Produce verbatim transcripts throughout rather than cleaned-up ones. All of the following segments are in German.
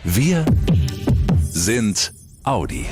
Wir sind Audi.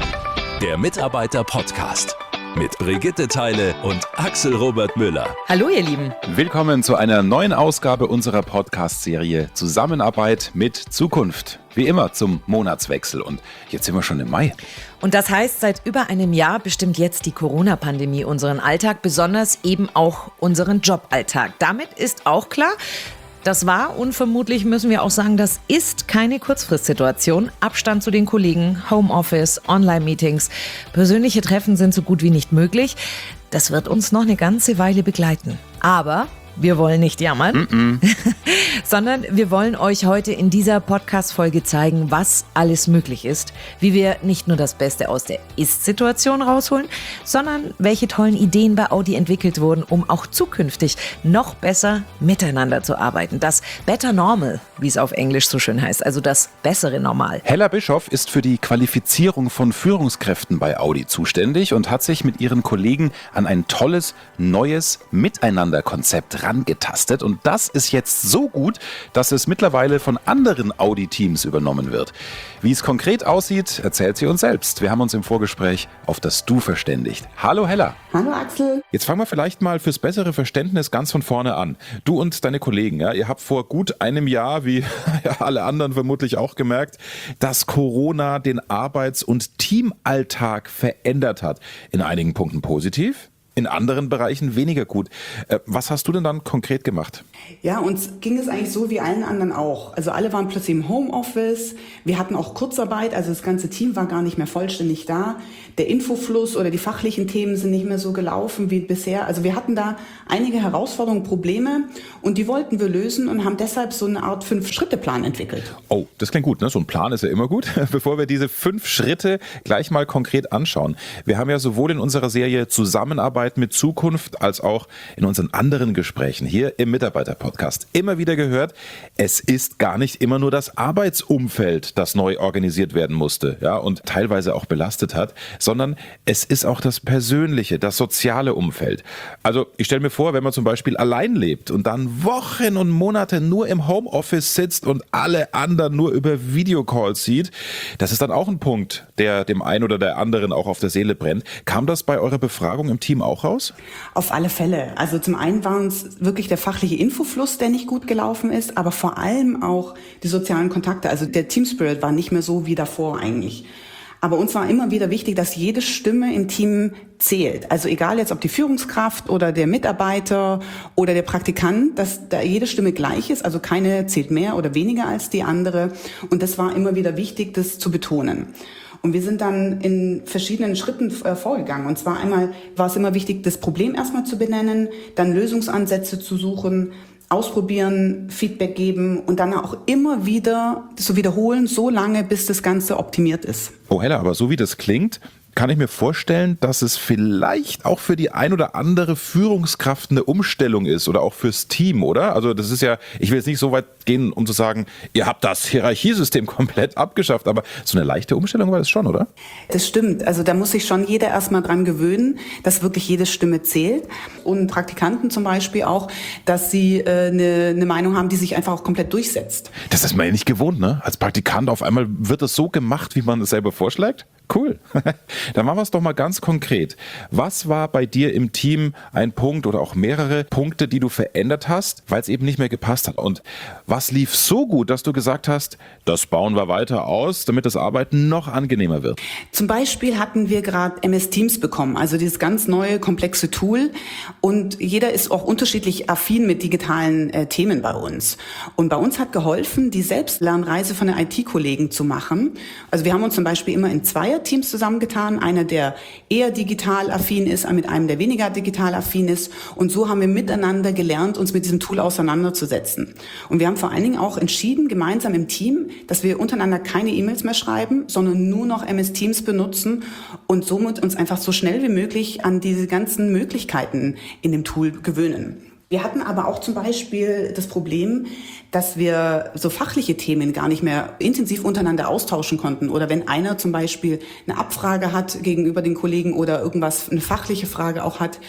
Der Mitarbeiter-Podcast mit Brigitte Theile und Axel Robert Müller. Hallo ihr Lieben. Willkommen zu einer neuen Ausgabe unserer Podcast-Serie Zusammenarbeit mit Zukunft. Wie immer zum Monatswechsel und jetzt sind wir schon im Mai. Und das heißt, seit über einem Jahr bestimmt jetzt die Corona-Pandemie unseren Alltag, besonders eben auch unseren Joballtag. Damit ist auch klar, das war und vermutlich müssen wir auch sagen, das ist keine Kurzfristsituation. Abstand zu den Kollegen, Homeoffice, Online-Meetings, persönliche Treffen sind so gut wie nicht möglich. Das wird uns noch eine ganze Weile begleiten. Aber wir wollen nicht jammern, Mm-mm. sondern wir wollen euch heute in dieser Podcast-Folge zeigen, was alles möglich ist, wie wir nicht nur das Beste aus der Ist-Situation rausholen, sondern welche tollen Ideen bei Audi entwickelt wurden, um auch zukünftig noch besser miteinander zu arbeiten. Das Better Normal, wie es auf Englisch so schön heißt, also das bessere Normal. Hella Bischoff ist für die Qualifizierung von Führungskräften bei Audi zuständig und hat sich mit ihren Kollegen an ein tolles, neues Miteinanderkonzept rangetastet. Und das ist jetzt so gut, dass es mittlerweile von anderen Audi-Teams übernommen wird. Wie es konkret aussieht, erzählt sie uns selbst. Wir haben uns im Vorgespräch auf das Du verständigt. Hallo Hella. Hallo Axel. Jetzt fangen wir vielleicht mal fürs bessere Verständnis ganz von vorne an. Du und deine Kollegen, ja, ihr habt vor gut einem Jahr, wie ja, alle anderen vermutlich auch gemerkt, dass Corona den Arbeits- und Teamalltag verändert hat. In einigen Punkten positiv, in anderen Bereichen weniger gut. Was hast du denn dann konkret gemacht? Ja, uns ging es eigentlich so wie allen anderen auch. Also alle waren plötzlich im Homeoffice. Wir hatten auch Kurzarbeit, also das ganze Team war gar nicht mehr vollständig da. Der Infofluss oder die fachlichen Themen sind nicht mehr so gelaufen wie bisher. Also wir hatten da einige Herausforderungen, Probleme und die wollten wir lösen und haben deshalb so eine Art Fünf-Schritte-Plan entwickelt. Oh, das klingt gut, ne? So ein Plan ist ja immer gut. Bevor wir diese fünf Schritte gleich mal konkret anschauen. Wir haben ja sowohl in unserer Serie Zusammenarbeit mit Zukunft als auch in unseren anderen Gesprächen hier im Mitarbeiter-Podcast immer wieder gehört, es ist gar nicht immer nur das Arbeitsumfeld, das neu organisiert werden musste, ja, und teilweise auch belastet hat, sondern es ist auch das persönliche, das soziale Umfeld. Also ich stelle mir vor, wenn man zum Beispiel allein lebt und dann Wochen und Monate nur im Homeoffice sitzt und alle anderen nur über Videocalls sieht, das ist dann auch ein Punkt, der dem einen oder der anderen auch auf der Seele brennt. Kam das bei eurer Befragung im Team auch raus? Auf alle Fälle. Also zum einen war es wirklich der fachliche Infofluss, der nicht gut gelaufen ist, aber vor allem auch die sozialen Kontakte. Also der Teamspirit war nicht mehr so wie davor eigentlich. Aber uns war immer wieder wichtig, dass jede Stimme im Team zählt. Also egal jetzt ob die Führungskraft oder der Mitarbeiter oder der Praktikant, dass da jede Stimme gleich ist. Also keine zählt mehr oder weniger als die andere. Und das war immer wieder wichtig, das zu betonen. Und wir sind dann in verschiedenen Schritten äh, vorgegangen. Und zwar einmal war es immer wichtig, das Problem erstmal zu benennen, dann Lösungsansätze zu suchen, ausprobieren, Feedback geben und dann auch immer wieder zu wiederholen, so lange, bis das Ganze optimiert ist. Oh Hella, aber so wie das klingt, kann ich mir vorstellen, dass es vielleicht auch für die ein oder andere Führungskraft eine Umstellung ist oder auch fürs Team, oder? Also das ist ja, ich will jetzt nicht so weit gehen, um zu sagen, ihr habt das Hierarchiesystem komplett abgeschafft, aber so eine leichte Umstellung war das schon, oder? Das stimmt. Also da muss sich schon jeder erstmal dran gewöhnen, dass wirklich jede Stimme zählt. Und Praktikanten zum Beispiel auch, dass sie äh, eine, eine Meinung haben, die sich einfach auch komplett durchsetzt. Das ist man ja nicht gewohnt, ne? Als Praktikant auf einmal wird das so gemacht, wie man es selber vorschlägt. Cool. Dann machen wir es doch mal ganz konkret. Was war bei dir im Team ein Punkt oder auch mehrere Punkte, die du verändert hast, weil es eben nicht mehr gepasst hat? Und was lief so gut, dass du gesagt hast, das bauen wir weiter aus, damit das Arbeiten noch angenehmer wird? Zum Beispiel hatten wir gerade M S Teams bekommen, also dieses ganz neue, komplexe Tool. Und jeder ist auch unterschiedlich affin mit digitalen äh, Themen bei uns. Und bei uns hat geholfen, die Selbstlernreise von den I T-Kollegen zu machen. Also wir haben uns zum Beispiel immer in zwei Teams zusammengetan, einer, der eher digital affin ist, mit einem, der weniger digital affin ist. Und so haben wir miteinander gelernt, uns mit diesem Tool auseinanderzusetzen. Und wir haben vor allen Dingen auch entschieden, gemeinsam im Team, dass wir untereinander keine E-Mails mehr schreiben, sondern nur noch M S Teams benutzen und somit uns einfach so schnell wie möglich an diese ganzen Möglichkeiten in dem Tool gewöhnen. Wir hatten aber auch zum Beispiel das Problem, dass wir so fachliche Themen gar nicht mehr intensiv untereinander austauschen konnten. Oder wenn einer zum Beispiel eine Abfrage hat gegenüber den Kollegen oder irgendwas, eine fachliche Frage auch hat.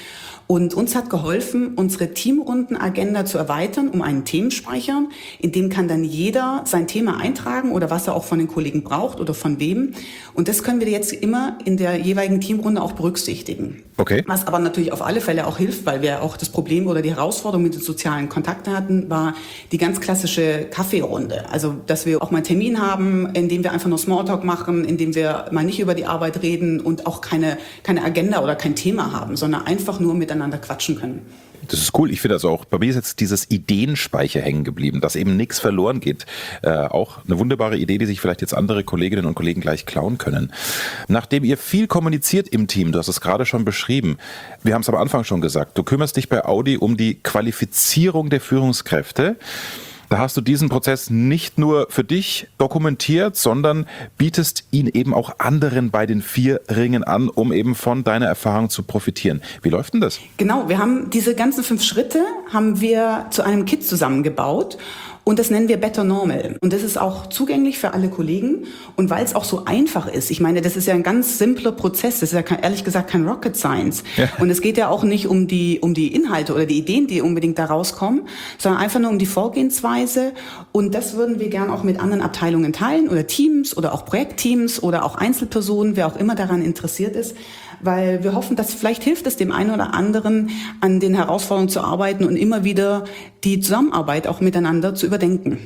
Und uns hat geholfen, unsere Teamrundenagenda zu erweitern um einen Themenspeicher. In dem kann dann jeder sein Thema eintragen oder was er auch von den Kollegen braucht oder von wem. Und das können wir jetzt immer in der jeweiligen Teamrunde auch berücksichtigen. Okay. Was aber natürlich auf alle Fälle auch hilft, weil wir auch das Problem oder die Herausforderung mit den sozialen Kontakten hatten, war die ganz klassische Kaffeerunde. Also, dass wir auch mal einen Termin haben, in dem wir einfach nur Smalltalk machen, in dem wir mal nicht über die Arbeit reden und auch keine, keine Agenda oder kein Thema haben, sondern einfach nur miteinander quatschen können. Das ist cool. Ich finde also auch, bei mir ist jetzt dieses Ideenspeicher hängen geblieben, dass eben nichts verloren geht. Äh, auch eine wunderbare Idee, die sich vielleicht jetzt andere Kolleginnen und Kollegen gleich klauen können. Nachdem ihr viel kommuniziert im Team, du hast es gerade schon beschrieben, wir haben es am Anfang schon gesagt, du kümmerst dich bei Audi um die Qualifizierung der Führungskräfte. Da hast du diesen Prozess nicht nur für dich dokumentiert, sondern bietest ihn eben auch anderen bei den vier Ringen an, um eben von deiner Erfahrung zu profitieren. Wie läuft denn das? Genau, wir haben diese ganzen fünf Schritte haben wir zu einem Kit zusammengebaut. Und das nennen wir Better Normal. Und das ist auch zugänglich für alle Kollegen. Und weil es auch so einfach ist, ich meine, das ist ja ein ganz simpler Prozess, das ist ja kein, ehrlich gesagt kein Rocket Science. Ja. Und es geht ja auch nicht um die, um die Inhalte oder die Ideen, die unbedingt da rauskommen, sondern einfach nur um die Vorgehensweise. Und das würden wir gern auch mit anderen Abteilungen teilen oder Teams oder auch Projektteams oder auch Einzelpersonen, wer auch immer daran interessiert ist. Weil wir hoffen, dass vielleicht hilft es dem einen oder anderen, an den Herausforderungen zu arbeiten und immer wieder die Zusammenarbeit auch miteinander zu überdenken.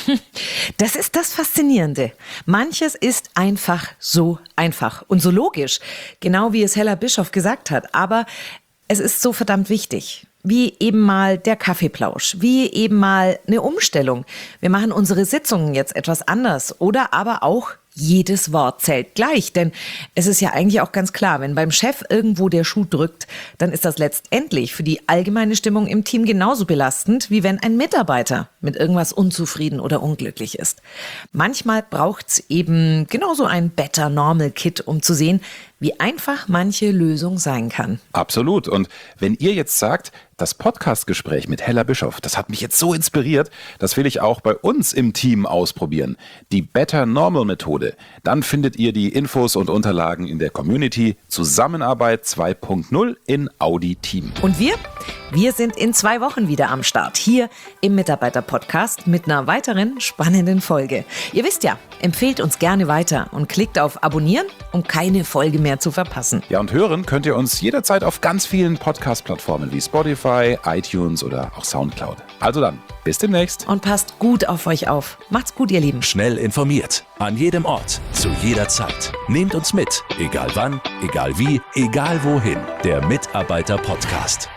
Das ist das Faszinierende. Manches ist einfach so einfach und so logisch, genau wie es Hella Bischoff gesagt hat. Aber es ist so verdammt wichtig. Wie eben mal der Kaffeeplausch, wie eben mal eine Umstellung. Wir machen unsere Sitzungen jetzt etwas anders oder aber auch jedes Wort zählt gleich, denn es ist ja eigentlich auch ganz klar, wenn beim Chef irgendwo der Schuh drückt, dann ist das letztendlich für die allgemeine Stimmung im Team genauso belastend, wie wenn ein Mitarbeiter mit irgendwas unzufrieden oder unglücklich ist. Manchmal braucht's eben genauso ein Better Normal Kit, um zu sehen, wie einfach manche Lösung sein kann. Absolut. Und wenn ihr jetzt sagt, das Podcast-Gespräch mit Hella Bischoff, das hat mich jetzt so inspiriert, das will ich auch bei uns im Team ausprobieren. Die Better Normal Methode. Dann findet ihr die Infos und Unterlagen in der Community Zusammenarbeit zwei Punkt null in Audi Team. Und wir? Wir sind in zwei Wochen wieder am Start, hier im Mitarbeiter-Podcast mit einer weiteren spannenden Folge. Ihr wisst ja, empfehlt uns gerne weiter und klickt auf Abonnieren, um keine Folge mehr zu verpassen. Ja, und hören könnt ihr uns jederzeit auf ganz vielen Podcast-Plattformen wie Spotify, iTunes oder auch Soundcloud. Also dann, bis demnächst. Und passt gut auf euch auf. Macht's gut, ihr Lieben. Schnell informiert, an jedem Ort, zu jeder Zeit. Nehmt uns mit, egal wann, egal wie, egal wohin. Der Mitarbeiter-Podcast.